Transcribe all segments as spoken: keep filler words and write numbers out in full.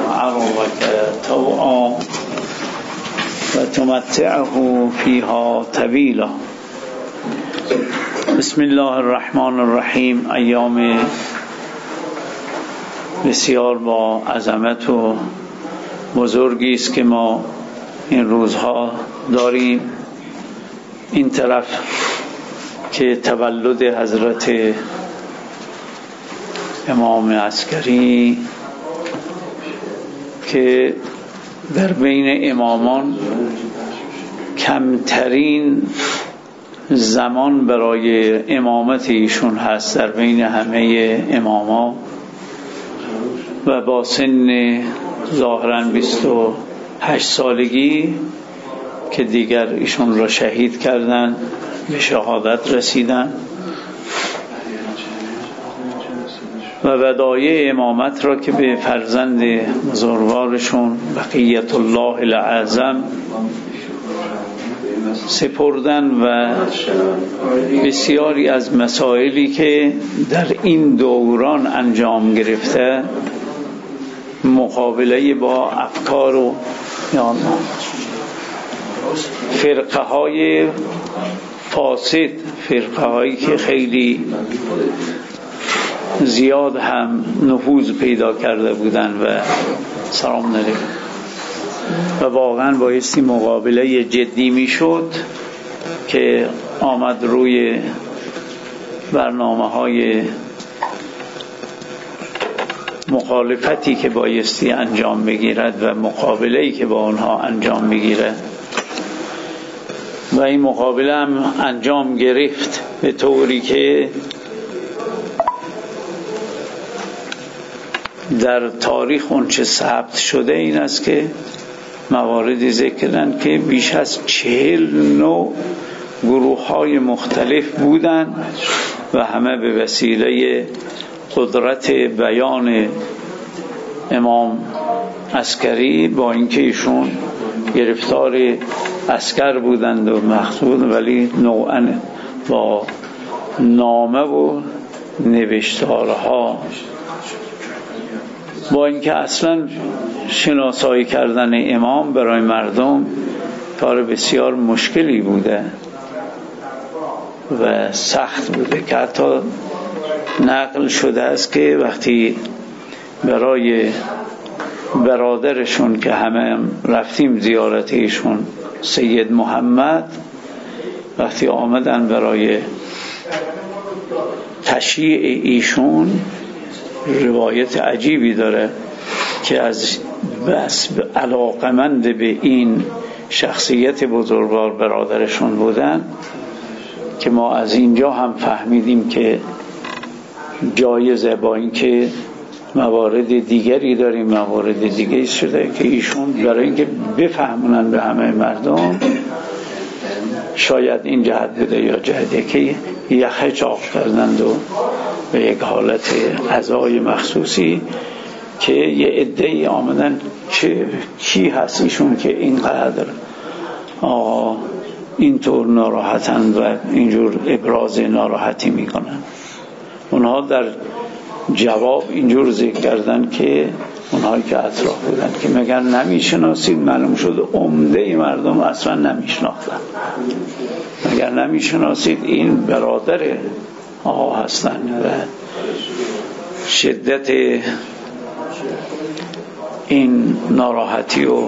عرضك طوعا و تمتعه فيها طویلا. بسم الله الرحمن الرحیم. ایام بسیار با عظمت و بزرگی است که ما این روزها داریم. این طرف که تولد حضرت امام عسکری که در بین امامان کمترین زمان برای امامت ایشون هست در بین همه اماما و با سن ظاهراً بیست و هشت سالگی که دیگر ایشون را شهید کردن، به شهادت رسیدن و ودایع امامت را که به فرزند بزرگوارشون بقیت الله الاعظم سپردن و بسیاری از مسائلی که در این دوران انجام گرفته مقابله با افکار و یا فرقه های فاسد، فرقه هایی که خیلی زیاد هم نفوذ پیدا کرده بودن و سلام علیکم و واقعا بایستی مقابله جدی میشد که آمد روی برنامه های مخالفتی که بایستی انجام بگیرد و مقابله‌ای که با آنها انجام بگیرد و این مقابله هم انجام گرفت به طوری که در تاریخ اونچه ثبت شده این است که مواردی ذکرن که بیش از چهل نوع گروه های مختلف بودن و همه به وسیله قدرت بیان امام عسکری با اینکه ایشون گرفتار عسکر بودند و مخصوص ولی نوعاً با نامه و نوشتارها با اینکه اصلا شناسایی کردن امام برای مردم کار بسیار مشکلی بوده و سخت بوده که حتی نقل شده است که وقتی برای برادرشون که همه هم رفتیم زیارت ایشون سید محمد وقتی آمدن برای تشییع ایشون روایت عجیبی داره که از بس علاقمند به این شخصیت بزرگوار برادرشون بودن که ما از اینجا هم فهمیدیم که جایزه با اینکه موارد دیگری داریم موارد دیگری شده که ایشون برای اینکه بفهمونن به همه مردم شاید این جهت بوده یا جهتی که یخه چاق کردند و به یک حالت عزای مخصوصی که یه عده‌ای آمدن چه کی هست ایشون که اینقدر آقا اینطور ناراحتن و اینجور ابراز ناراحتی میکنن. اونها در جواب اینجور ذکر کردن که اونهایی که اطراف بودن که مگر نمیشناسید؟ معلوم شد عمده مردم اصلا نمیشناختن. مگر نمیشناسید این برادر آقا هستن و شدت این ناراحتی و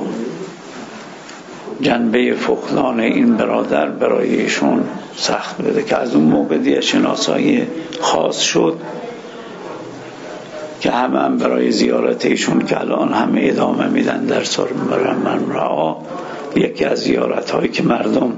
جنبه فقدان این برادر برای ایشون سخت بوده که از اون موقع دیگه شناسایی خاص شد که همه هم برای زیارت ایشون که الان همه ادامه میدن در سال من رعا یکی از زیارت هایی که مردم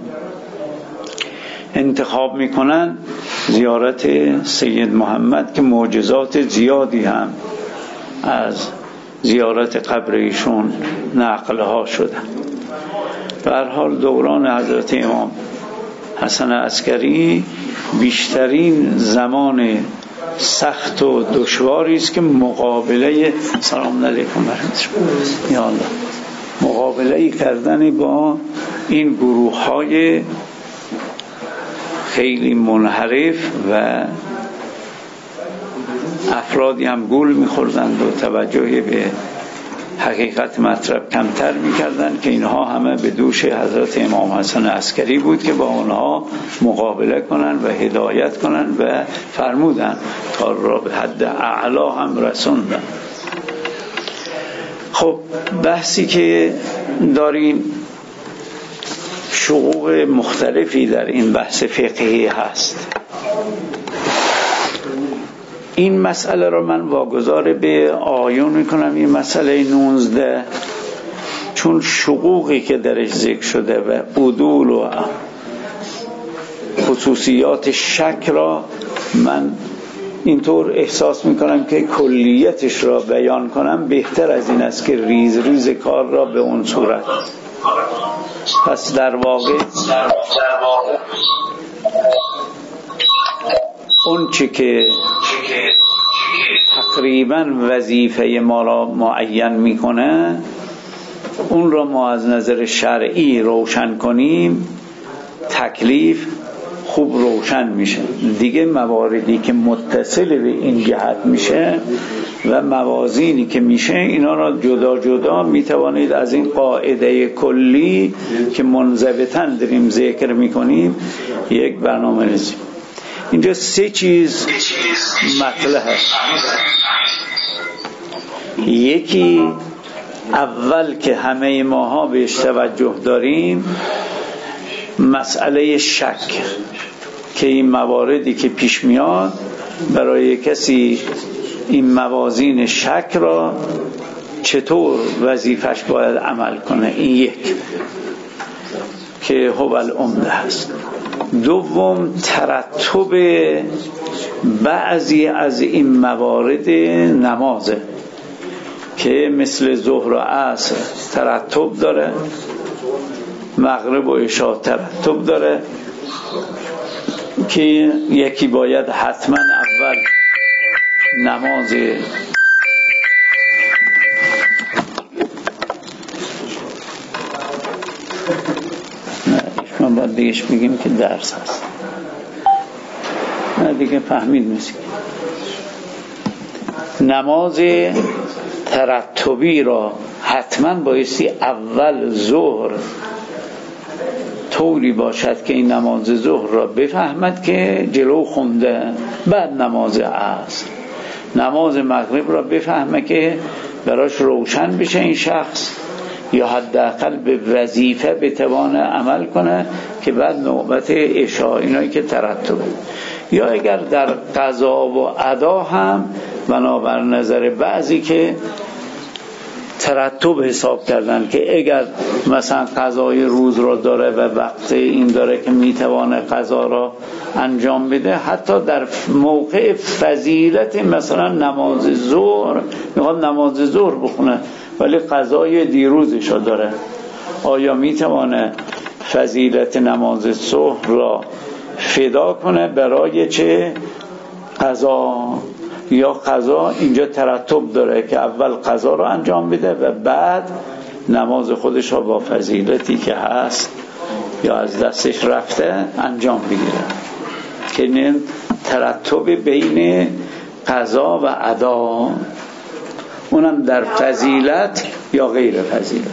انتخاب میکنن زیارت سید محمد که معجزات زیادی هم از زیارت قبر ایشون نقل ها شده. به هر حال دوران حضرت امام حسن عسکری بیشترین زمان سخت و دشواری است که مقابله سلام علیکم یا الله مقابله کردن با این گروه های خیلی منحرف و افرادی هم گول میخوردند و توجه به حقیقت مطلب کمتر میکردن که اینها همه به دوش حضرت امام حسن عسکری بود که با اونها مقابله کنن و هدایت کنن و فرمودن تا را به حد اعلا هم رسوندن. خب بحثی که داریم شقوق مختلفی در این بحث فقهی هست. این مسئله را من واگذار به آیون میکنم، این مسئله نوزده، چون شقوقی که درش ذکر شده و عدول و خصوصیات شک را من اینطور احساس میکنم که کلیتش را بیان کنم بهتر از این است که ریز ریز کار را به اون صورت. پس در واقع اون چی که تقریبا وظیفه ما را معین میکنه اون را ما از نظر شرعی روشن کنیم، تکلیف خوب روشن میشه دیگه. مواردی که متصل به این جهت میشه و موازینی که میشه، اینا را جدا جدا میتوانید از این قاعده کلی که منضبطاً داریم ذکر میکنیم یک برنامه ریزی. اینجا سه چیز مطلب هست. یکی اول که همه ماها بهش توجه داریم، مسئله شک، که این مواردی که پیش میاد برای کسی این موازین شک را چطور وظیفش باید عمل کنه، این یک که هو العمده هست. دوم ترتب بعضی از این موارد نمازه که مثل ظهر و عصر ترتب داره، مغرب و عشاء ترتب داره که یکی باید حتما اول نماز نه باید دیگهش بگیم که درس هست، نه دیگه فهمید میسی. نماز ترتبی را حتما بایستی اول ظهر طوری باشد که این نماز ظهر را بفهمد که جلو خونده، بعد نماز عصر. نماز مغرب را بفهمه که براش روشن بشه این شخص، یا حداقل به وظیفه بتوانه عمل کنه که بعد نوبت عشاء، اینایی که ترتبه. یا اگر در قضا و ادا هم بنابر نظر بعضی که ترتب حساب کردن که اگر مثلا قضای روز را داره و وقت این داره که میتوانه قضا را انجام بده، حتی در موقع فضیلت مثلا نماز ظهر میخواد نماز ظهر بخونه ولی قضای دیروزش را داره، آیا میتوانه فضیلت نماز ظهر را فدا کنه برای چه قضا؟ یا قضا اینجا ترتب داره که اول قضا رو انجام بده و بعد نماز خودش رو با فضیلتی که هست یا از دستش رفته انجام بگیره، که این ترتب بین قضا و ادا، اونم در فضیلت یا غیر فضیلت.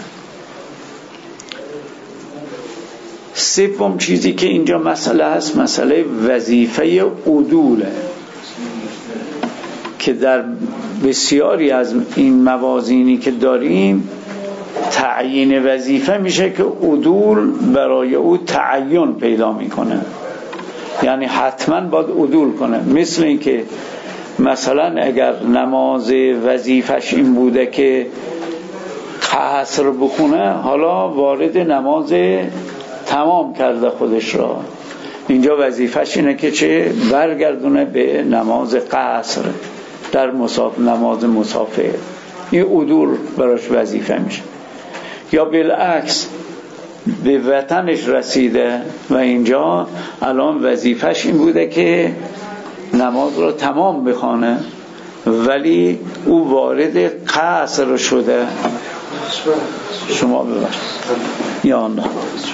سوم چیزی که اینجا مسئله هست مسئله وظیفه عدوله که در بسیاری از این موازینی که داریم تعیین وظیفه میشه که عدول برای او تعین پیدا میکنه، یعنی حتما باید عدول کنه. مثل این که مثلا اگر نماز وظیفش این بوده که قصر بخونه، حالا وارد نماز تمام کرده خودش را، اینجا وظیفش اینه که چه برگردونه به نماز قصر در مسافر، نماز مسافر، این عدول براش وظیفه میشه. یا بالعکس به وطنش رسیده و اینجا الان وظیفش این بوده که نماز رو تمام بخونه ولی او وارد قصر شده، شما ببرید یا نه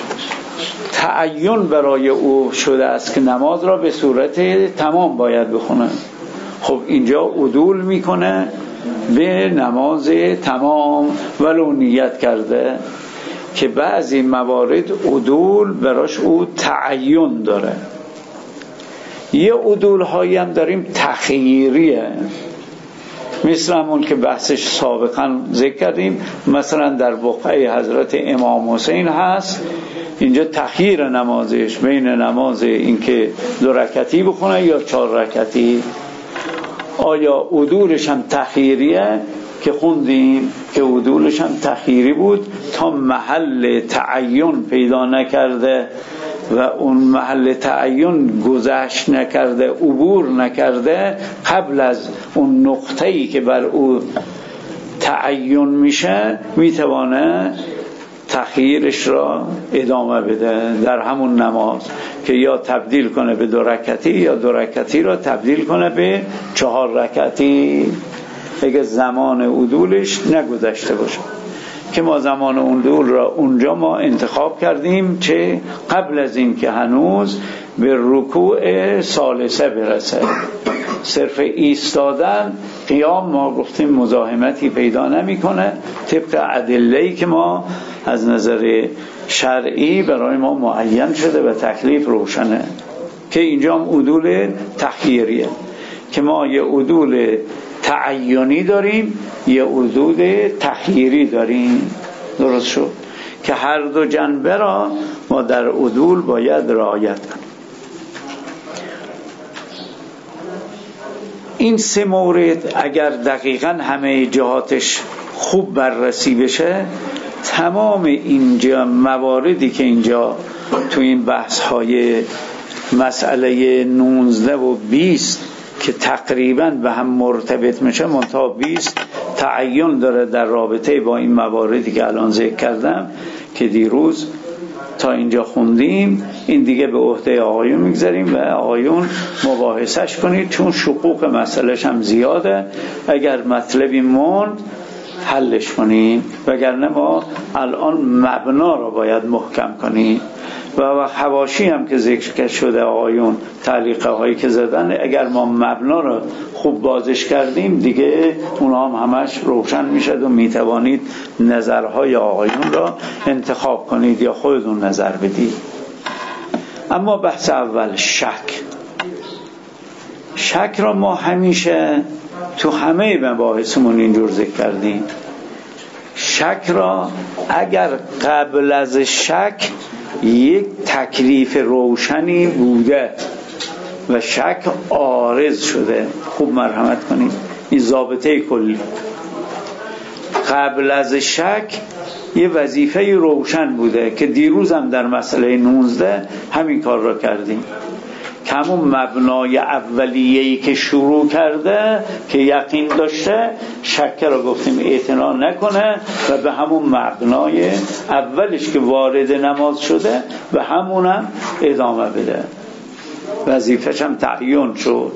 تعین برای او شده است که نماز را به صورت تمام باید بخونه. خب اینجا عدول میکنه به نماز تمام ولو نیت کرده که بعضی موارد عدول براش او تعین داره. یه عدول هایی هم داریم تخییریه، مثل همون که بحثش سابقا ذکر کردیم، مثلا در بقعه حضرت امام حسین هست، اینجا تخییر نمازش بین نماز اینکه دو رکعتی بخونه یا چهار رکعتی. آیا عدولش هم تخییریه که خوندیم که عدولش هم تخییری بود تا محل تعین پیدا نکرده و اون محل تعین گذشت نکرده، عبور نکرده، قبل از اون نقطه‌ای که بر او تعین میشه میتوانه تخییرش را ادامه بده در همون نماز، که یا تبدیل کنه به دو رکعتی یا دو رکعتی را تبدیل کنه به چهار رکعتی اگه زمان عدولش نگذشته باشه. که ما زمان عدول را اونجا ما انتخاب کردیم چه قبل از این که هنوز به رکوع ثالثه برسه. صرف ایستادن قیام ما گفتیم مزاحمتی پیدا نمیکنه طبق ادله‌ای که ما از نظر شرعی برای ما معین شده و تکلیف روشنه. که اینجا هم عدول تخییریه که ما یه عدول تعینی داریم یه عدول تخییری داریم. درست شد که هر دو جنبه را ما در عدول باید رعایت کنیم. این سه مورد اگر دقیقاً همه جهاتش خوب بررسی بشه، تمام اینجا مواردی که اینجا تو این بحث های مسئله نوزده و بیست که تقریباً به هم مرتبط میشه، منتها بیست تعین داره در رابطه با این مواردی که الان ذکر کردم که دیروز تا اینجا خوندیم، این دیگه به عهده آقایون میگذاریم و آقایون مباحثش کنید، چون شقوق مسئلهش هم زیاده. اگر مطلبی موند حلش کنیم، وگرنه ما الان مبنا رو باید محکم کنیم. و حواشی هم که ذکر شده آقایون تعلیقه هایی که زدن، اگر ما مبنا رو خوب بازش کردیم دیگه اونها هم همش روشن میشد و میتوانید نظرهای آقایون را انتخاب کنید یا خودتون نظر بدید. اما بحث اول شک. شک را ما همیشه تو همه مباحثمون اینجور ذکر کردیم. شک را اگر قبل از شک یک تکلیف روشنی بوده و شک عارض شده، خوب مرحمت کنید، این ضابطه کلی. قبل از شک یه وظیفه روشن بوده که دیروز هم در مسئله نوزده همین کار را کردیم، که همون مبنای اولیه‌ای که شروع کرده که یقین داشته، شک را گفتیم اعتنا نکنه و به همون مبنای اولش که وارد نماز شده به همونم ادامه بده. وظیفه‌ش هم تعیین شد.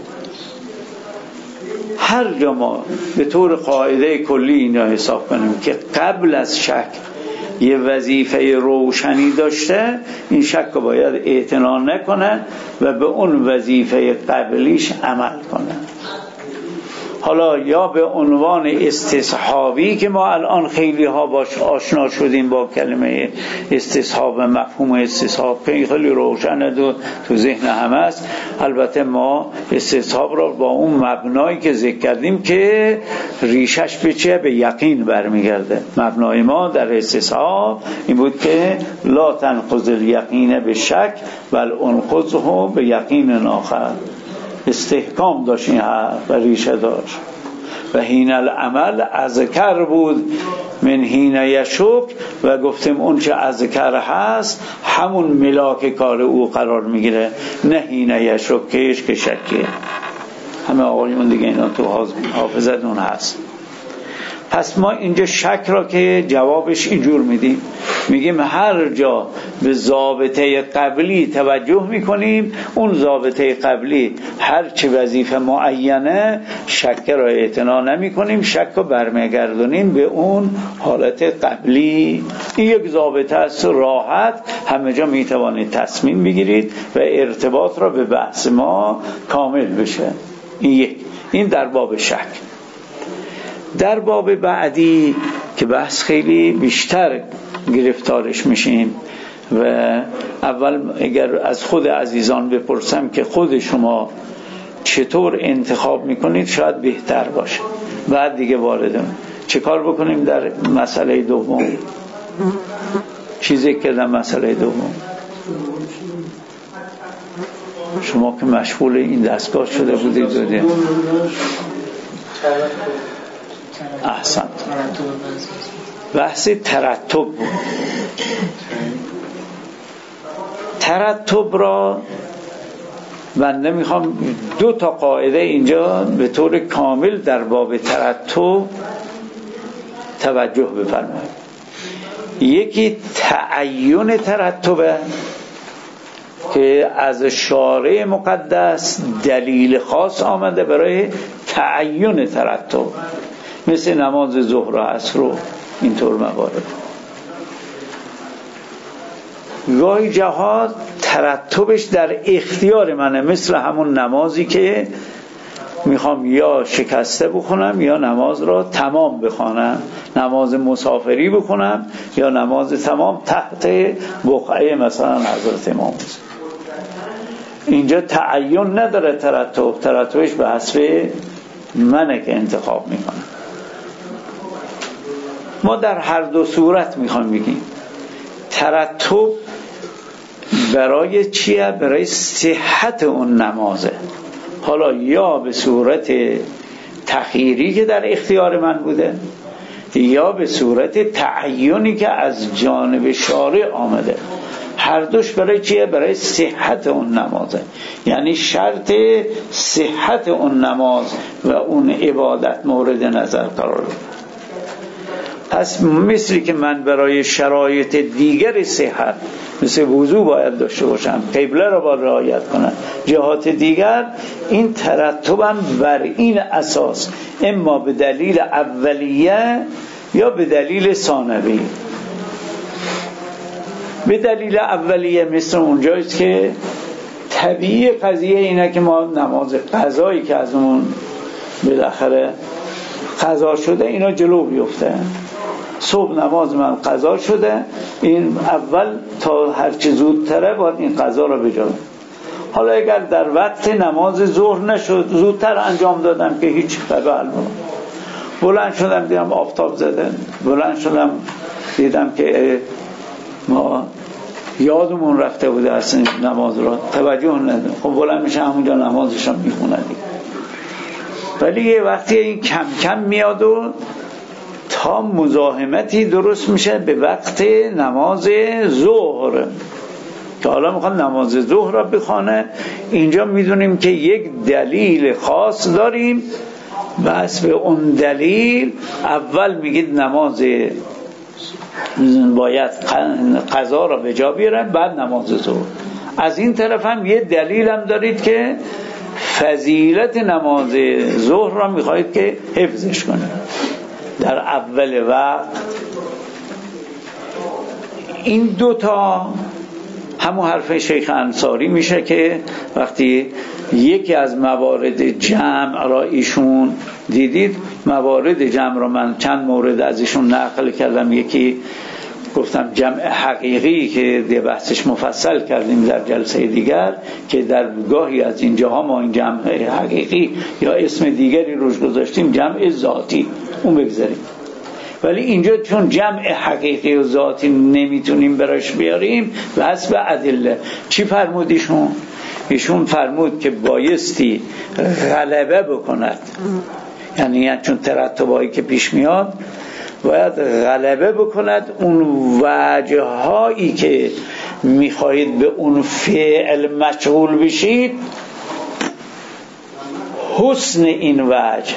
هر جا ما به طور قاعده کلی اینا حساب کنیم که قبل از شک یه وظیفه روشنی داشته، این شک رو باید اعتنا نکنه و به اون وظیفه قبلیش عمل کنه. حالا یا به عنوان استصحابی که ما الان خیلی ها باش آشنا شدیم با کلمه استصحاب، مفهوم استصحاب خیلی روشنه و تو ذهن همه است. البته ما استصحاب را با اون مبنایی که ذکر کردیم که ریشش به چه؟ به یقین برمیگرده. مبنای ما در استصحاب این بود که لا تنقض الیقین به شک بل انقضه به یقین آخر. استحکام داشت این حرف و ریشه داشت. و حین العمل اذکر بود من حین یشک، و گفتیم اون چه اذکر هست همون ملاک کار او قرار میگیره، نه حین یشکش که شکیه. همه آقایون دیگه اینا تو حافظتون هست. پس ما اینجا شک را که جوابش اینجور میدیم، میگیم هر جا به ضابطه قبلی توجه میکنیم، اون ضابطه قبلی هر چه وظیفه معینه شک را اعتنا نمیکنیم، شک را برمیگردونیم به اون حالت قبلی. این یک ضابطه است، راحت همه جا میتوانید تصمیم بگیرید و ارتباط را به بحث ما کامل بشه. این یک، این در باب شک. در باب بعدی که بحث خیلی بیشتر گرفتارش میشیم و اول اگر از خود عزیزان بپرسم که خود شما چطور انتخاب میکنید شاید بهتر باشه، بعد دیگه واردم چه کار بکنیم در مسئله دوم. چیزی که در مسئله دوم شما که مشغول این دستگاه شده بودید دودید. احسن، بحث ترتب بود. ترتب را بنده میخوام دو تا قاعده اینجا به طور کامل در باب ترتب توجه بفرمایید. یکی تعین ترتبه که از شارع مقدس دلیل خاص آمده برای تعین ترتب، مثل نماز ظهر و عصر و اینطور موارد. گاهی جهات ترتبش در اختیار منه، مثل همون نمازی که میخوام یا شکسته بخونم یا نماز را تمام بخونم، نماز مسافری بخونم یا نماز تمام تحت بقعه مثلا حضرت امام. اینجا تعین نداره ترتب، ترتبش به حسب منه که انتخاب میکنم. ما در هر دو صورت میخوام بگیم ترتب برای چیه؟ برای صحت اون نمازه، حالا یا به صورت تخییری که در اختیار من بوده یا به صورت تعیینی که از جانب شارع آمده. هر دوش برای چیه؟ برای صحت اون نمازه، یعنی شرط صحت اون نماز و اون عبادت مورد نظر قرار بده. پس مثلی که من برای شرایط دیگر صحت مثل وضو باید داشته باشم، قبله را باید رعایت کنم، جهات دیگر این ترتبم بر این اساس، اما به دلیل اولیه یا به دلیل ثانوی. به دلیل اولیه مثل اونجایست که طبیعی قضیه اینه که ما نماز قضایی که از اون بالاخره قضا شده اینا جلو بیفته. صبح نماز من قضا شده، این اول تا هر چه زودتره باید این قضا را بجام. حالا اگر در وقت نماز ظهر نشد زودتر انجام دادم که هیچ ببال بود، بلند شدم دیدم آفتاب زده، بلند شدم دیدم که ما یادمون رفته بوده اصلا نماز را توجه ندارم، خب بلند میشه همونجا نمازش را میخونه دیگه. ولی یه وقتی این کم کم میاد و تا مزاحمتی درست میشه به وقت نماز ظهر که حالا میخواد نماز ظهر را بخونه. اینجا میدونیم که یک دلیل خاص داریم، بس به اون دلیل اول میگید نماز باید قضا را به جا بیارن بعد نماز ظهر. از این طرف هم یه دلیل هم دارید که فضیلت نماز ظهر را میخواهید که حفظش کنید در اول وقت. این دوتا همون حرف شیخ انصاری میشه که وقتی یکی از موارد جمع را ایشون دیدید، موارد جمع را من چند مورد از ایشون نقل کردم. یکی گفتم جمع حقیقی که دی بحثش مفصل کردیم در جلسه دیگر که در گاهی از اینجاها ما این جمع حقیقی یا اسم دیگری روش گذاشتیم جمع ذاتی، اون بگذاریم. ولی اینجا چون جمع حقیقی و ذاتی نمیتونیم براش بیاریم بس به ادله. چی فرمود ایشون؟ ایشون فرمود که بایستی غلبه بکند، یعنی چون ترتبایی که پیش میاد باید غلبه بکند اون وجه هایی که میخواهید به اون فعل مشغول بشید، حسن این وجه،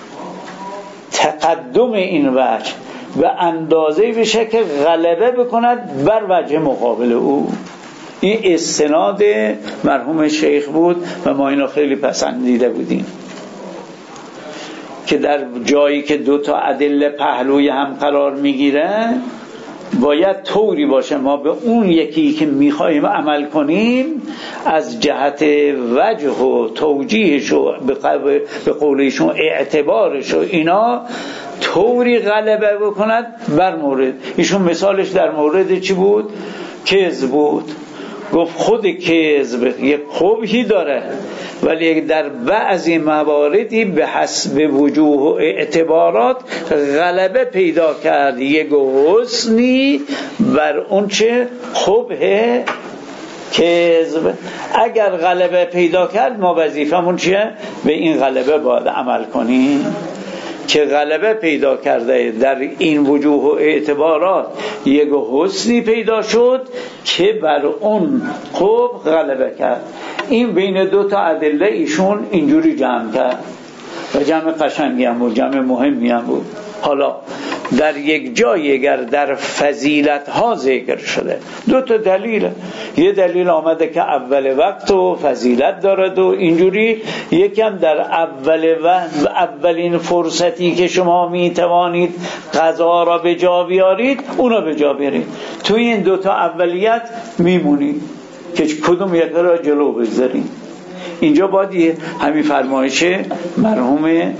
تقدم این وجه به اندازه بشه که غلبه بکند بر وجه مقابل او. این استناد مرحوم شیخ بود و ما اینو خیلی پسندیده بودیم که در جایی که دو تا ادله پهلوی هم قرار میگیره باید طوری باشه ما به اون یکی که میخوایم عمل کنیم از جهت وجه و توجیهش و به قولشون اعتبارش و اینا طوری غلبه بکند بر مورد. ایشون مثالش در مورد چی بود؟ کذب بود. گفت خود کذب یک قبحی داره ولی در بعضی مواردی به حسب وجوه و اعتبارات غلبه پیدا کرد یک حسنی بر اون چه قبح کذب. اگر غلبه پیدا کرد ما وظیفمون چیه؟ به این غلبه باید عمل کنیم که غلبه پیدا کرده در این وجوه و اعتبارات یک حسنی پیدا شد که بر اون قبح غلبه کرد. این بین دو تا ادله ایشون اینجوری جمع کرد و جمع قشنگی هم بود، جمع مهمی هم بود. حالا در یک جای اگر در فضیلت ها ذکر شده دو تا دلیل، یه دلیل آمده که اول وقت و فضیلت دارد و اینجوری، یکم در اول وقت اولین فرصتی که شما می توانید قضا را به جا بیارید اونو به جا بیارید. توی این دو تا اولیت میمونید که کدوم یک را جلو بگذارید. اینجا باید همین فرمایش مرحوم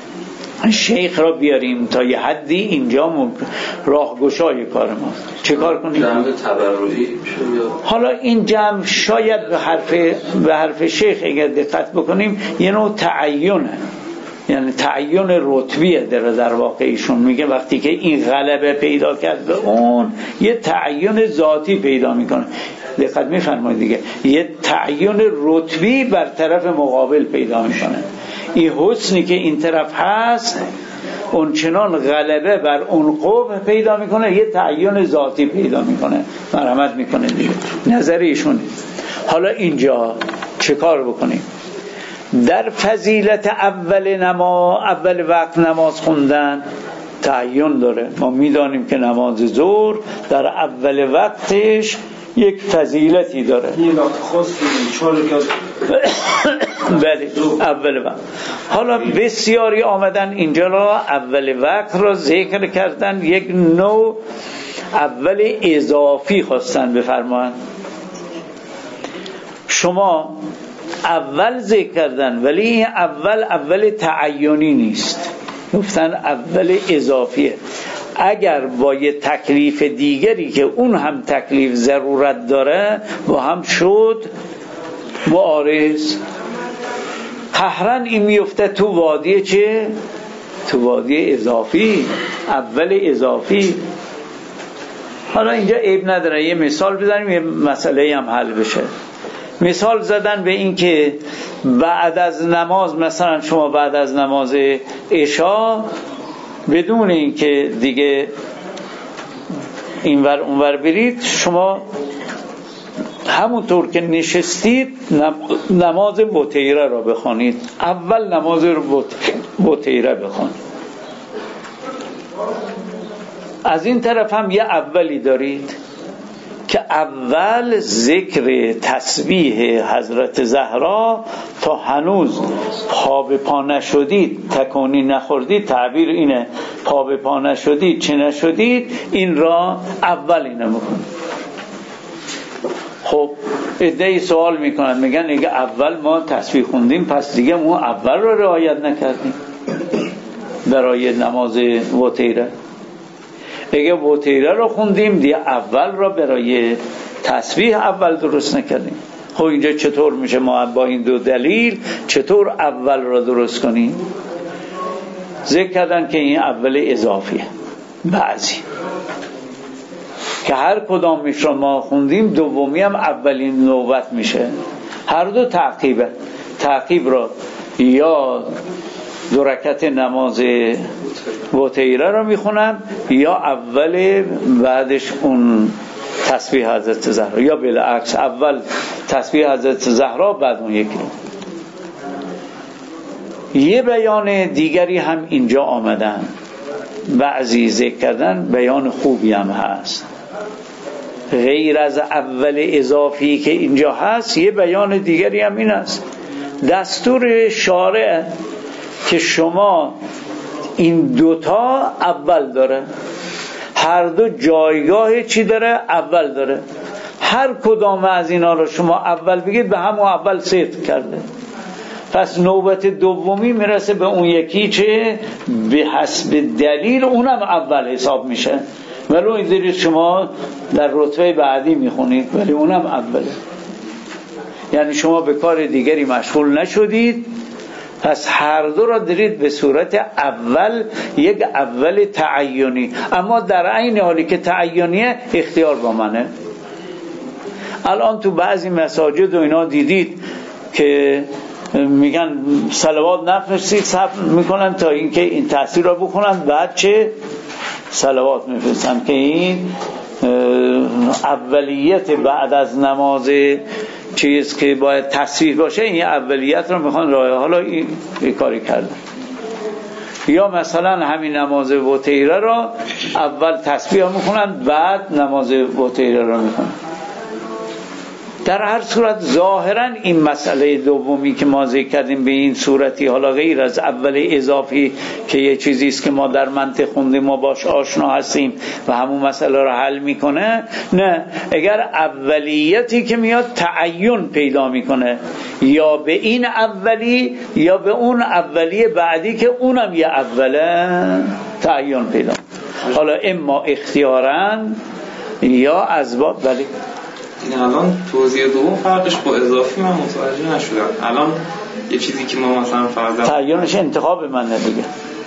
شیخ را بیاریم تا یه حدی اینجا راهگشای کار ما. چه کار کنیم؟ جمع تبرعی حالا این جمع شاید به حرف به حرف شیخ اگر دقت بکنیم یه نوع تعیینه، یعنی تعیین رتبیه در در واقع. ایشون میگه وقتی که این غلبه پیدا کرد به اون یه تعیین ذاتی پیدا میکنه. دقت میفرمایید دیگه، یه تعیین رتبی بر طرف مقابل پیدا میکنه. این حسنی که این طرف هست اون چنان غلبه بر اون قبح پیدا میکنه، یه تعیین ذاتی پیدا میکنه، مرحمت میکنه دیگه. نظر ایشون. حالا اینجا چه کار بکنیم؟ در فضیلت اول نما اول وقت نماز خوندن تعیین داره. ما میدانیم که نماز ظهر در اول وقتش یک فضیلتی داره. این وقت خاصی چون بله اول وقت. حالا بسیاری آمدن اینجا را اول وقت را ذکر کردن، یک نوع اول اضافی خواستن بفرمایند. شما اول ذکر کردن ولی این اول اول تعیینی نیست، گفتن اول اضافیه. اگر با یه تکلیف دیگری که اون هم تکلیف ضرورت داره با هم شد معارض، قهرن این میفته تو وادی چه؟ تو وادی اضافی، اول اضافی. حالا اینجا عیب نداره یه مثال بزنیم یه مسئله هم حل بشه. مثال زدن به این که بعد از نماز، مثلا شما بعد از نماز عشا بدون این که دیگه اینور اونور برید، شما همونطور که نشستید نماز بطیره را بخونید. اول نماز بطیره بخونید. از این طرف هم یه اولی دارید که اول ذکر تسبیح حضرت زهرا تا هنوز پا به پا نشدید، تکونی نخوردید، تعبیر اینه پا به پا نشدید چه نشدید، این را اول اینه بکنید. خب عده‌ای سوال میکنن، میگن اگه اول ما تسبیح خوندیم پس دیگه ما اول را رعایت نکردیم برای نماز وتیره. اگه وتیره رو خوندیم دیگه اول را برای تسبیح اول درست نکردیم. خب اینجا چطور میشه ما با این دو دلیل چطور اول را درست کنیم؟ ذکر کردن که این اول اضافیه، بعضی که هر کدامش را ما خوندیم دومی هم اولین نوبت میشه. هر دو تعقیبه. تعقیب را یا دو رکعت نماز وتیره را میخونم یا اول بعدش اون تسبیح حضرت زهرا، یا بالعکس اول تسبیح حضرت زهرا بعد اون یکی. یه بیان دیگری هم اینجا آمدن، بعضی ذکر کردن بیان خوبی هم هست غیر از اول اضافی که اینجا هست. یه بیان دیگری هم این است، دستور شارع که شما این دوتا اول داره. هر دو جایگاه چی داره؟ اول داره. هر کدام از اینا رو شما اول بگید به همون اول صدق کرده. پس نوبت دومی میرسه به اون یکی چه؟ به حسب دلیل اونم اول حساب میشه. ولو این دارید شما در رتبه بعدی میخونید ولی اونم اوله. یعنی شما به کار دیگری مشغول نشدید، پس هر دو را دارید به صورت اول، یک اول تعیینی، اما در عین حالی که تعیینیه اختیار با منه. الان تو بعضی مساجد و اینا دیدید که میگن صلوات نفرستید، صبر میکنن تا اینکه این تاثیر را بخونن، بعد چه صلوات میفرستن که این اولیت بعد از نماز چیز که باید تصویح باشه، این اولیت رو میخوان راه. حالا این کاری کردن. یا مثلا همین نماز وتیره را اول تسبیح میخونن بعد نماز وتیره را میخونن. در هر صورت ظاهرا این مسئله دومی که ما ذکر کردیم به این صورتی، حالا غیر از اول اضافی که یه چیزی است که ما در منطق خوندیم ما باش آشنا هستیم و همون مسئله رو حل میکنه، نه، اگر اولیتی که میاد تعین پیدا میکنه یا به این اولی یا به اون اولی بعدی که اونم یه اوله تعین پیدا، حالا اما اختیاراً یا از باب. ولی این الان توضیح دوم فرقش با اضافی من متوجه نشدم. الان یه چیزی که ما مثلا فرضاً تعیینش انتخاب منه دیگه.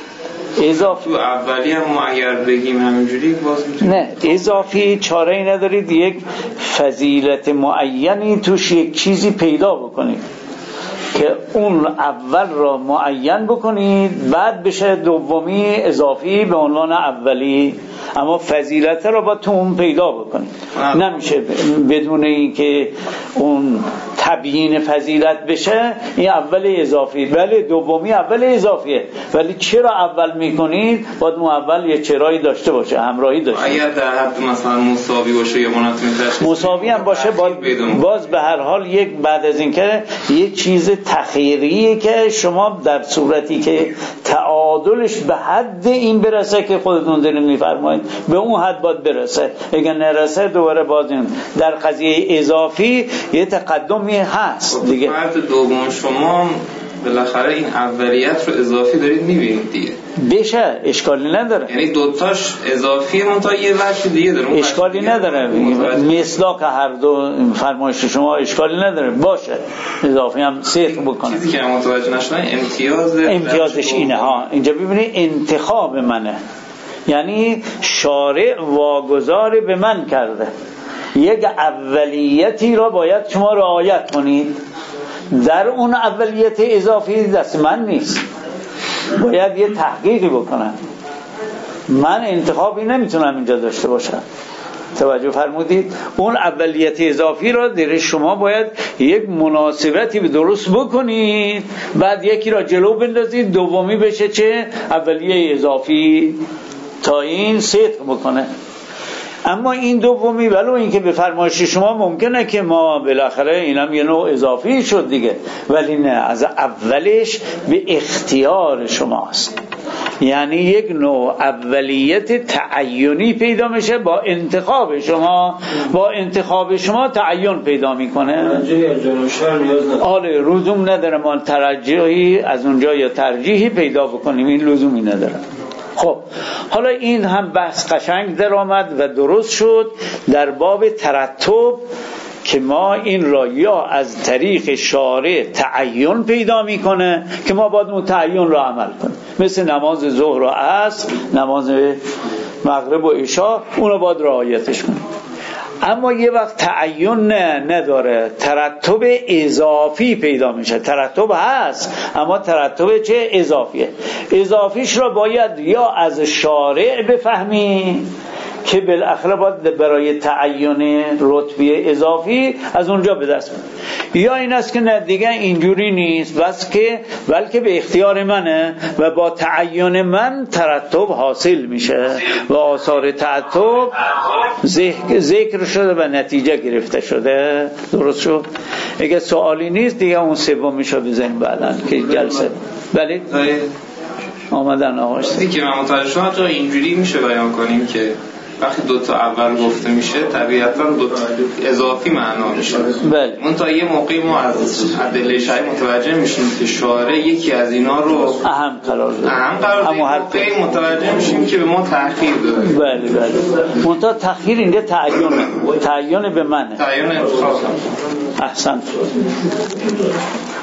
اضافی تو اولی هم ما اگر بگیم همینجوری باز میتونیم، نه، اضافی چاره ای ندارید یک فضیلت معینی توش یک چیزی پیدا بکنید که اون اول را معین بکنید بعد بشه دومی اضافی به عنوان اولی، اما فضیلت را با تو اون پیدا بکنید. نمیشه بدون اینکه اون تبیین فضیلت بشه این اول اضافی، ولی دومی اول اضافیه. ولی چرا اول میکنید؟ باید اون اول یه چرایی داشته باشه، همراهی داشته. اگر در حد مثلا مساوی باشه یا مناسب مساوی هم باشه باید باز به هر حال یک بعد از اینکه یک چیز تخیریه که شما در صورتی که تعادلش به حد این برسه که خودتون دارین میفرمایید به اون حد باید برسه. اگر نرسه دوباره باز این در قضیه اضافی یه تقدمی هست دیگه. فرد دوم شما بالاخره این اولیت رو اضافی دارید میبینید دیگه، بشه اشکالی نداره، یعنی دوتاش اضافیه منتها یه وجه دیگه داره، اشکالی نداره. مثلا که هر دو فرمایش شما اشکالی نداره، باشه اضافی هم صدق بکنه. چیزی که من متوجه نشدم امتیاز امتیازش اینه ها. اینجا ببینید انتخاب منه، یعنی شارع واگذار به من کرده، یک اولیتی را باید شما رعایت کنید، در اون اولیت اضافی دست من نیست، باید یه تحقیقی بکنم. من انتخابی نمیتونم اینجا داشته باشم. توجه فرمودید؟ اون اولیت اضافی را در شما باید یک مناسبتی به درست بکنید، بعد یکی را جلو بندازید، دومی بشه چه؟ اولیه اضافی، تا این صدق بکنه. اما این دومی ولو اینکه به فرمایش شما ممکنه که ما بالاخره اینم یه نوع اضافی شد دیگه، ولی نه، از اولش به اختیار شماست. یعنی یک نوع اولیت تعیینی پیدا میشه با انتخاب شما، با انتخاب شما تعین پیدا میکنه. آره لزوم نداره ما ترجیحی از اونجا یا ترجیحی پیدا بکنیم، این لزومی نداره. خب حالا این هم بحث قشنگ در آمد و درست شد در باب ترتب که ما این را یا از طریق شارع تعین پیدا میکنه که ما باید اون تعین را عمل کنیم، مثل نماز ظهر و عصر، نماز مغرب و عشاء، اون رو باید رعایتش کنیم. اما یه وقت تعین نه نداره، ترتب اضافی پیدا میشه. ترتب هست اما ترتب چه؟ اضافیه. اضافیش را باید یا از شارع بفهمی که بالاخره باید برای تعین رتبه اضافی از اونجا به دست بیاری، یا این است که نه دیگه اینجوری نیست، بس که بلکه به اختیار منه و با تعین من ترتب حاصل میشه و آثار ترتب ذکر شده و نتیجه گرفته شده. درست شد؟ اگه سوالی نیست دیگه اون سومیشو بزنیم بعداً که جلسه. بله آمدن آقاش چیزی که من متوجه شدم تا اینجوری میشه بیان کنیم که وقتی دو تا اول گفته میشه طبیعتاً دو تا اضافی معنا میشه. بله. اون تا یه موقعی ما از ادله شرعی متوجه میشیم که شارع یکی از اینا رو اهم قرار داده. اهم قرار داده. موقعی متوجه میشیم که به ما تأخیر داده. بله بله. منتها تأخیر اینجا تعیینه. تعیین به منه. تعیین انتخاب. احسنت.